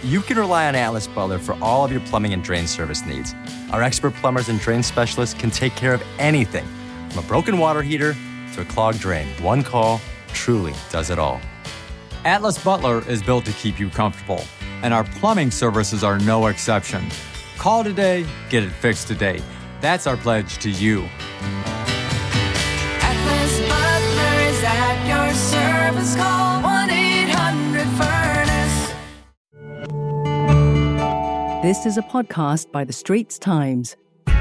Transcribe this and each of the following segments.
you can rely on Atlas Butler for all of your plumbing and drain service needs. Our expert plumbers and drain specialists can take care of anything, from a broken water heater to a clogged drain. One call truly does it all. Atlas Butler is built to keep you comfortable, and our plumbing services are no exception. Call today, get it fixed today. That's our pledge to you. Atlas Butler is at your service. Call 1-800-FURNACE. This is a podcast by The Straits Times.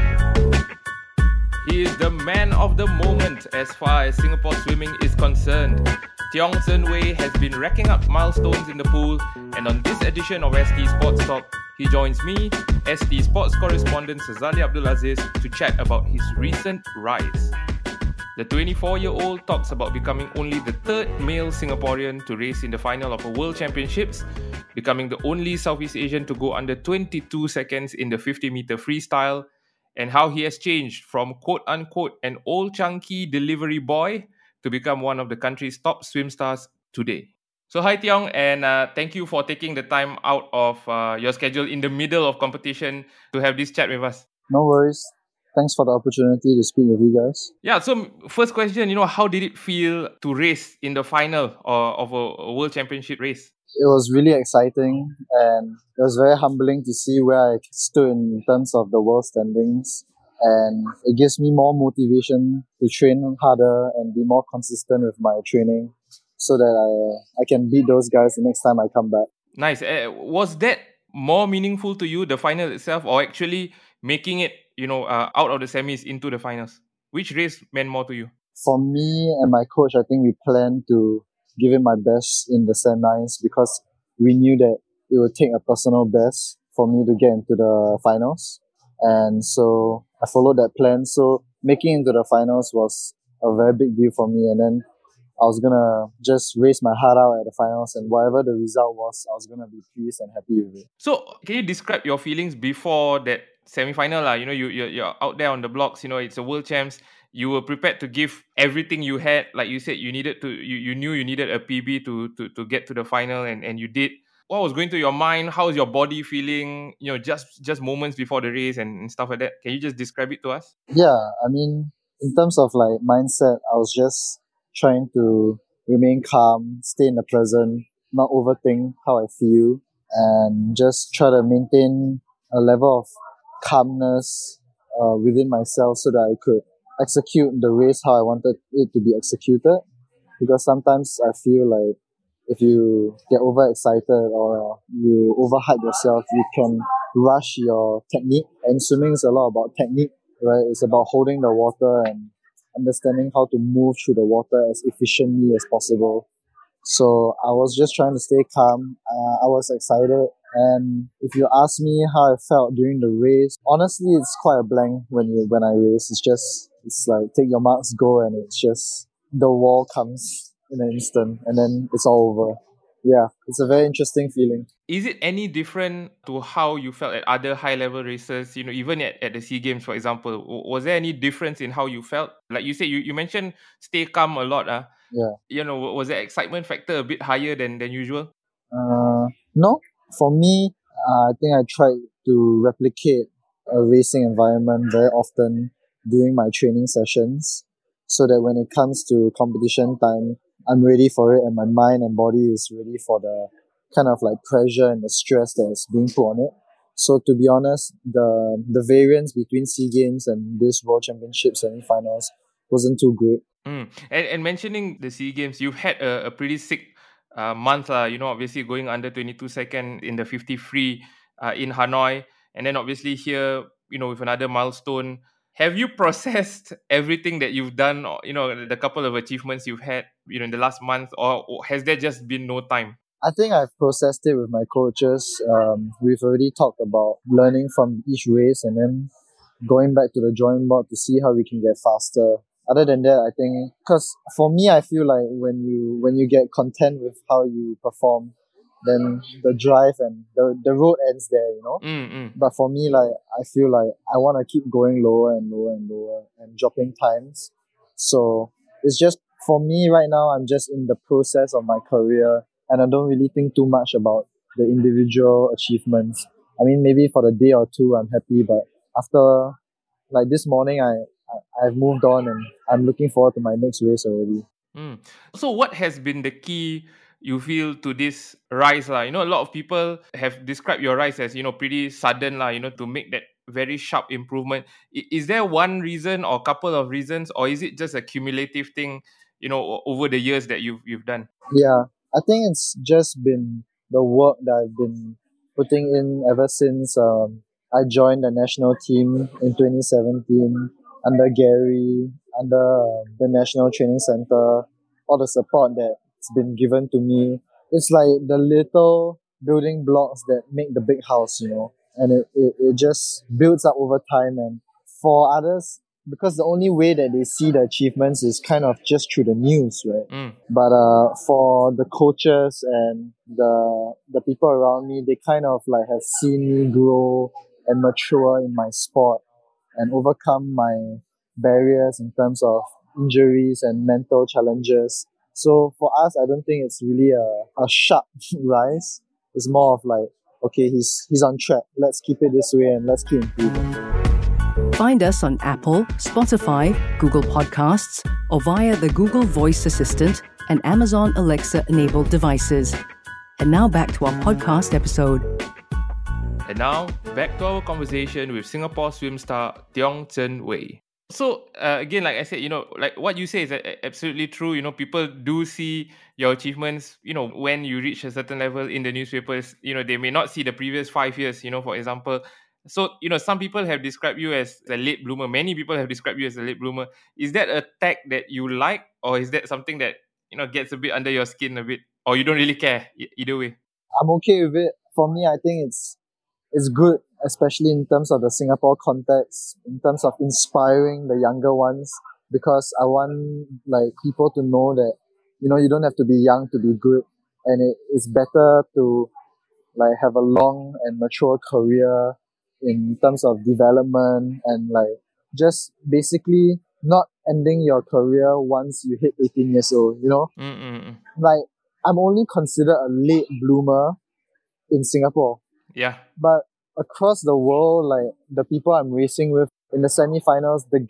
He is the man of the moment as far as Singapore swimming is concerned. Tiong Sen Wei has been racking up milestones in the pool, and on this edition of ST Sports Talk, he joins me, ST Sports correspondent Sazali Abdulaziz, to chat about his recent rise. The 24-year-old talks about becoming only the third male Singaporean to race in the final of a World Championships, becoming the only Southeast Asian to go under 22 seconds in the 50-meter freestyle, and how he has changed from quote-unquote an old chunky delivery boy to become one of the country's top swim stars today. So hi Tiong, and thank you for taking the time out of your schedule in the middle of competition to have this chat with us. No worries. Thanks for the opportunity to speak with you guys. Yeah, so first question, how did it feel to race in the final of a World Championship race? It was really exciting, and it was very humbling to see where I stood in terms of the world standings. And it gives me more motivation to train harder and be more consistent with my training so that I can beat those guys the next time I come back. Nice. Was that more meaningful to you, the final itself, or actually making it, out of the semis into the finals? Which race meant more to you? For me and my coach, I think we planned to give it my best in the semis because we knew that it would take a personal best for me to get into the finals. And so I followed that plan. So making it into the finals was a very big deal for me. And then I was going to just race my heart out at the finals, and whatever the result was, I was going to be pleased and happy with it. So can you describe your feelings before that semi-final? You're out there on the blocks, it's a World Champs. You were prepared to give everything you had. Like you said, you needed to. You knew you needed a PB to get to the final, and you did. What was going through your mind? How was your body feeling? Just moments before the race and stuff like that. Can you just describe it to us? Yeah, I mean, in terms of like mindset, I was just trying to remain calm, stay in the present, not overthink how I feel, and just try to maintain a level of calmness within myself so that I could execute the race how I wanted it to be executed. Because sometimes I feel like if you get overexcited or you overhype yourself, you can rush your technique. And swimming is a lot about technique, right? It's about holding the water and understanding how to move through the water as efficiently as possible. So I was just trying to stay calm. I was excited. And if you ask me how I felt during the race, honestly, it's quite a blank when I race. It's like take your marks, go, and it's just the wall comes in an instant and then it's all over. Yeah, it's a very interesting feeling. Is it any different to how you felt at other high-level races, even at the SEA Games, for example? Was there any difference in how you felt? Like you said, you mentioned stay calm a lot. Yeah. Was the excitement factor a bit higher than usual? No. For me, I think I tried to replicate a racing environment very often during my training sessions so that when it comes to competition time, I'm ready for it and my mind and body is ready for the kind of like pressure and the stress that is being put on it. So to be honest, the variance between SEA Games and this World Championship semi-finals wasn't too great. And mentioning the SEA Games, you've had a pretty sick month, obviously going under 22 seconds in the 50 free in Hanoi, and then obviously here, with another milestone. Have you processed everything that you've done, the couple of achievements you've had, in the last month, or has there just been no time? I think I've processed it with my coaches. We've already talked about learning from each race and then going back to the drawing board to see how we can get faster. Other than that, I think, because for me, I feel like when you get content with how you perform, then the drive and the road ends there, But for me, like, I feel like I want to keep going lower and lower and lower and dropping times. So it's just, for me right now, I'm just in the process of my career and I don't really think too much about the individual achievements. I mean, maybe for the day or two, I'm happy, but after, like this morning, I've moved on and I'm looking forward to my next race already. Mm. So what has been the key you feel to this rise lah? A lot of people have described your rise as, pretty sudden lah, to make that very sharp improvement. Is there one reason or couple of reasons, or is it just a cumulative thing, over the years that you've done? Yeah, I think it's just been the work that I've been putting in ever since I joined the national team in 2017 under Gary, under the National Training Center, all the support that's been given to me. It's like the little building blocks that make the big house, and it just builds up over time. And for others, because the only way that they see the achievements is kind of just through the news, right? Mm. But for the coaches and the people around me, they kind of like have seen me grow and mature in my sport and overcome my barriers in terms of injuries and mental challenges. So for us, I don't think it's really a sharp rise. It's more of like, okay, he's on track. Let's keep it this way and let's keep improving. Find us on Apple, Spotify, Google Podcasts, or via the Google Voice Assistant and Amazon Alexa-enabled devices. And now back to our podcast episode. And now, back to our conversation with Singapore swim star Tiong Chen Wei. So, again, like I said, like what you say is absolutely true. People do see your achievements, when you reach a certain level in the newspapers, they may not see the previous 5 years, for example. So, some people have described you as a late bloomer. Many people have described you as a late bloomer. Is that a tag that you like, or is that something that, gets a bit under your skin a bit, or you don't really care either way? I'm okay with it. For me, I think it's good, especially in terms of the Singapore context, in terms of inspiring the younger ones, because I want like people to know that, you don't have to be young to be good, and it's better to like have a long and mature career in terms of development and like just basically not ending your career once you hit 18 years old, Mm-mm. Like, I'm only considered a late bloomer in Singapore. Yeah. But across the world, like the people I'm racing with in the semi-finals, the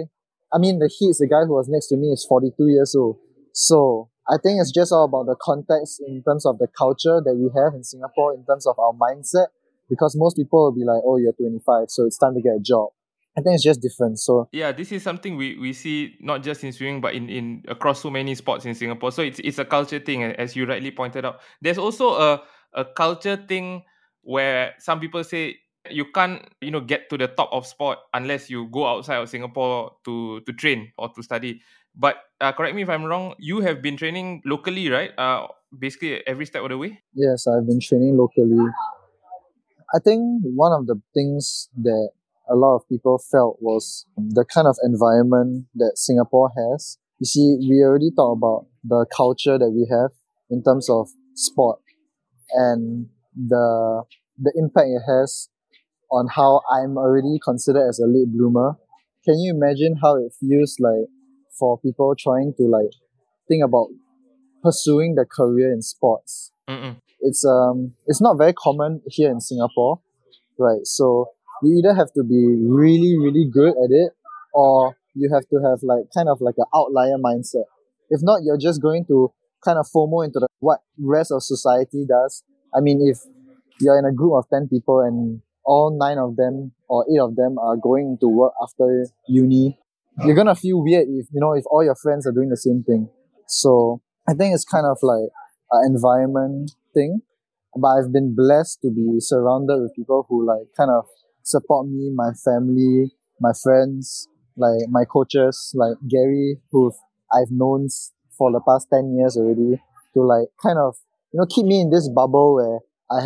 heats, the guy who was next to me is 42 years old. So I think it's just all about the context in terms of the culture that we have in Singapore, in terms of our mindset, because most people will be like, oh, you're 25, so it's time to get a job. I think it's just different. So yeah, this is something we see not just in swimming but in across so many sports in Singapore. So it's a culture thing, as you rightly pointed out. There's also a culture thing where some people say you can't get to the top of sport unless you go outside of Singapore to train or to study. But correct me if I'm wrong, you have been training locally, right? Basically every step of the way. yes, I've been training locally. I think one of the things that a lot of people felt was the kind of environment that Singapore has. You see, we already talked about the culture that we have in terms of sport and the impact it has on how I'm already considered as a late bloomer. Can you imagine how it feels like for people trying to like think about pursuing the career in sports? Mm-mm. It's not very common here in Singapore, right? So you either have to be really, really good at it, or you have to have like kind of like an outlier mindset. If not, you're just going to kind of FOMO into what rest of society does. I mean, if you're in a group of 10 people and all 9 of them or 8 of them are going to work after uni, you're gonna feel weird if all your friends are doing the same thing. So I think it's kind of like an environment thing. But I've been blessed to be surrounded with people who like kind of support me, my family, my friends, like my coaches, like Gary, who I've known for the past 10 years already, to like kind of, keep me in this bubble where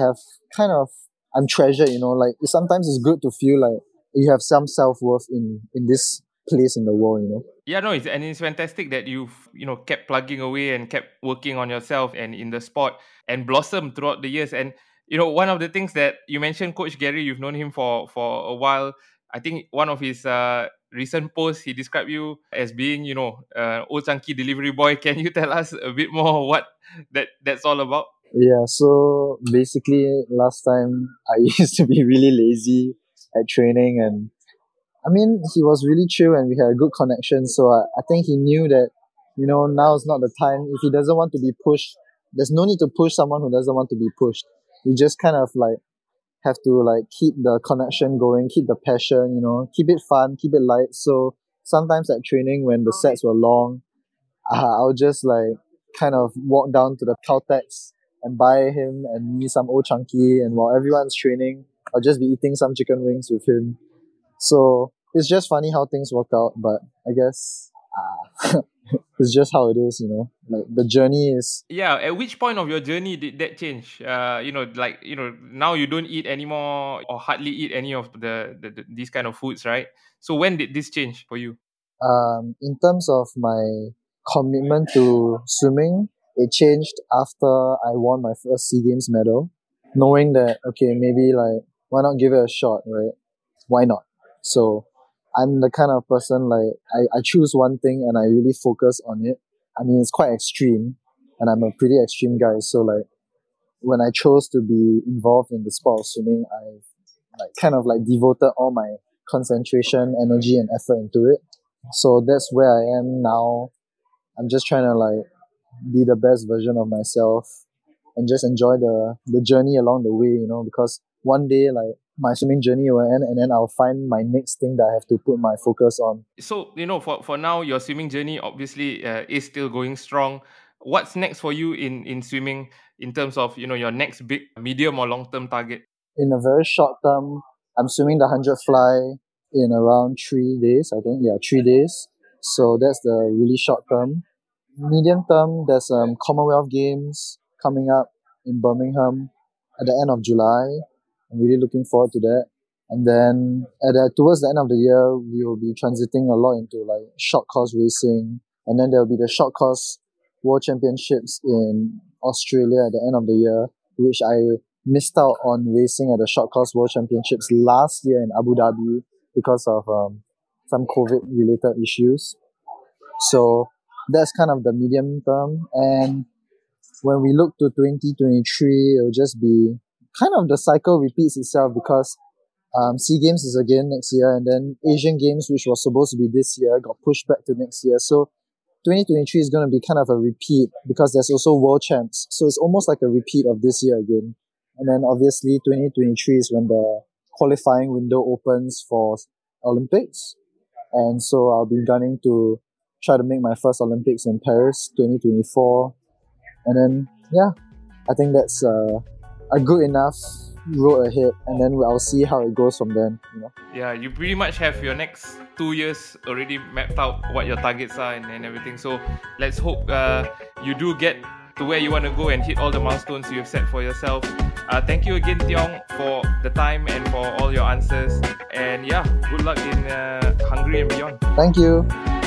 I'm treasured, like sometimes it's good to feel like you have some self-worth in this place in the world. Yeah, no, it's fantastic that you've kept plugging away and kept working on yourself and in the sport and blossomed throughout the years. And one of the things that you mentioned, Coach Gary, you've known him for a while. I think one of his recent posts, he described you as being old chunky delivery boy. Can you tell us a bit more what that's all about? Yeah, so basically last time I used to be really lazy at training, and I mean, he was really chill and we had a good connection. So I think he knew that, now is not the time. If he doesn't want to be pushed, there's no need to push someone who doesn't want to be pushed. You just kind of like have to like keep the connection going, keep the passion, keep it fun, keep it light. So sometimes at training when the sets were long, I'll just like kind of walk down to the Caltex and buy him and me some Old Chunky, and while everyone's training, I'll just be eating some chicken wings with him. So it's just funny how things work out, but I guess it's just how it is, Like the journey is. Yeah, at which point of your journey did that change? Now you don't eat anymore or hardly eat any of these kind of foods, right? So when did this change for you? In terms of my commitment to swimming, it changed after I won my first SEA Games medal, knowing that, okay, maybe like, why not give it a shot, right? Why not? So I'm the kind of person like, I choose one thing and I really focus on it. I mean, it's quite extreme and I'm a pretty extreme guy. So like, when I chose to be involved in the sport of swimming, I like kind of like devoted all my concentration, energy and effort into it. So that's where I am now. I'm just trying to like be the best version of myself and just enjoy the journey along the way, because one day like my swimming journey will end and then I'll find my next thing that I have to put my focus on. So, for now, your swimming journey obviously is still going strong. What's next for you in swimming in terms of, your next big medium or long-term target? In a very short term, I'm swimming the 100 fly in around 3 days, I think. Yeah, 3 days. So that's the really short term. Medium term, there's Commonwealth Games coming up in Birmingham at the end of July. I'm really looking forward to that. And then towards the end of the year, we will be transiting a lot into like short course racing. And then there will be the short course World Championships in Australia at the end of the year, which I missed out on racing at the short course World Championships last year in Abu Dhabi because of some COVID-related issues. So that's kind of the medium term. And when we look to 2023, it'll just be kind of the cycle repeats itself because SEA Games is again next year, and then Asian Games, which was supposed to be this year, got pushed back to next year. So 2023 is going to be kind of a repeat because there's also World Champs. So it's almost like a repeat of this year again. And then obviously 2023 is when the qualifying window opens for Olympics. And so I'll be gunning to try to make my first Olympics in Paris 2024. And then, yeah, I think that's a good enough road ahead, and then I'll see how it goes from then, Yeah, you pretty much have your next 2 years already mapped out what your targets are and everything. So let's hope you do get to where you want to go and hit all the milestones you have set for yourself. Thank you again, Tiong, for the time and for all your answers. And yeah, good luck in Hungary and beyond. Thank you.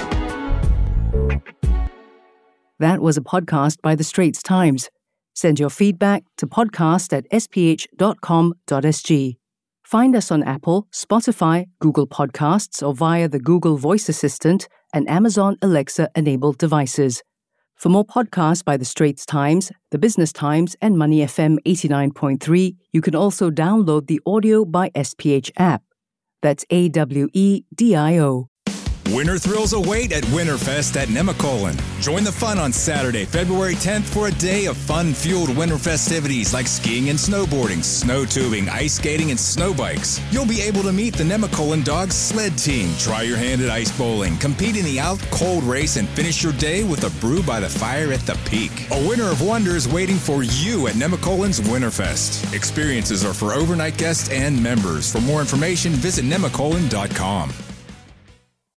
That was a podcast by The Straits Times. Send your feedback to podcast@sph.com.sg. Find us on Apple, Spotify, Google Podcasts, or via the Google Voice Assistant and Amazon Alexa-enabled devices. For more podcasts by The Straits Times, The Business Times, and Money FM 89.3, you can also download the Audio by SPH app. That's AWEDIO. Winter thrills await at Winterfest at Nemacolin. Join the fun on Saturday, February 10th for a day of fun-fueled winter festivities like skiing and snowboarding, snow tubing, ice skating, and snow bikes. You'll be able to meet the Nemacolin Dogs sled team, try your hand at ice bowling, compete in the out-cold race, and finish your day with a brew by the fire at the peak. A winter of wonders waiting for you at Nemacolin's Winterfest. Experiences are for overnight guests and members. For more information, visit nemacolin.com.